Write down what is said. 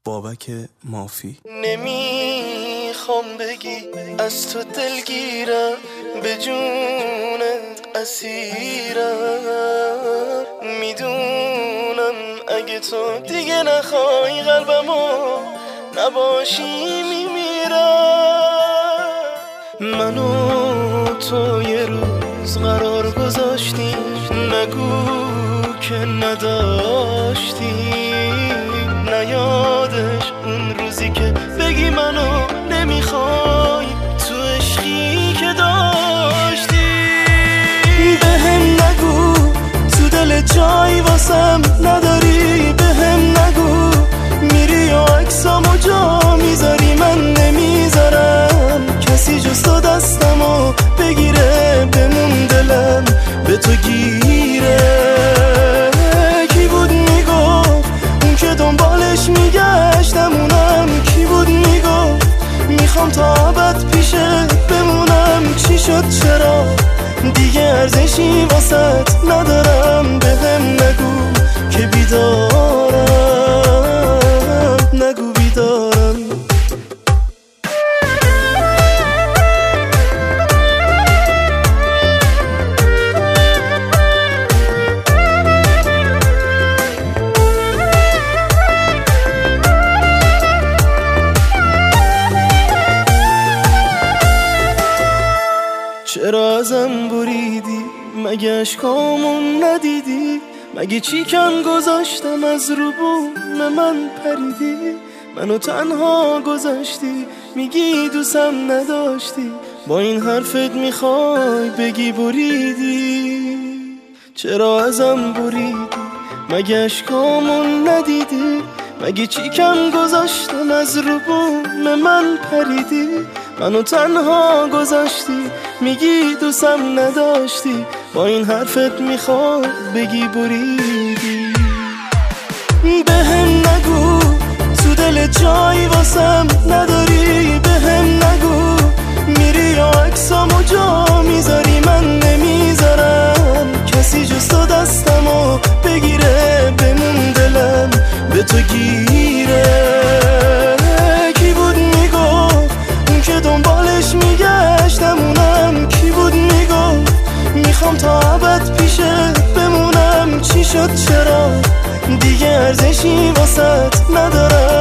بابک مافی. نمیخوام بگی از تو دلگیرم، به جونت اسیرم، میدونم اگه تو دیگه نخوای قلبمو نباشی میمیرم. منو تو یه روز قرار گذاشتی، نگو که نداشتی، نیادش اون روزی که بگی منو نمیخوای تو عشقی که داشتی. بهم نگو تو دل جایی واسم نداری، بهم نگو میری و عکسامو جا میذاری، من نمیذارم کسی جز تو دستمو بگیره، بمون دلم به تو گیره. کی بود میگفت اون که دنبالش میگشتم، اونم کی بود میگفت میخوام تا ابد پیشت بمونم. چی شد چرا دیگه ارزشی واسط ندارم، بهم نگو که بیدارم، نگو بیدارم. چرا ازم بریدی؟ مگه اشکامون ندیدی؟ مگه چی کم گذاشتم از رو بوم من پریدی؟ منو تنها گذاشتی، میگی دوستم نداشتی، با این حرفت میخوای بگی بریدی. چرا ازم بریدی؟ مگه اشکامون ندیدی؟ مگه چی کم گذاشتم از رو بوم من پریدی؟ منو تنها گذاشتی، میگی دوستم نداشتی، با این حرفت میخوای بگی بریدی. بهم نگو تو دل جایی واسم نداری، بهم نگو میری و عکسامو جا میذاری، من نمیذارم کسی جز تو دستمو بگیره، بمون دلم به تو گیره. کی بود میگفت اون که دنبالش میگشتم، اونم کی بود میگفت میخوام تا ابد پیشت بمونم. چی شد چرا دیگه ارزشی واسط ندارم،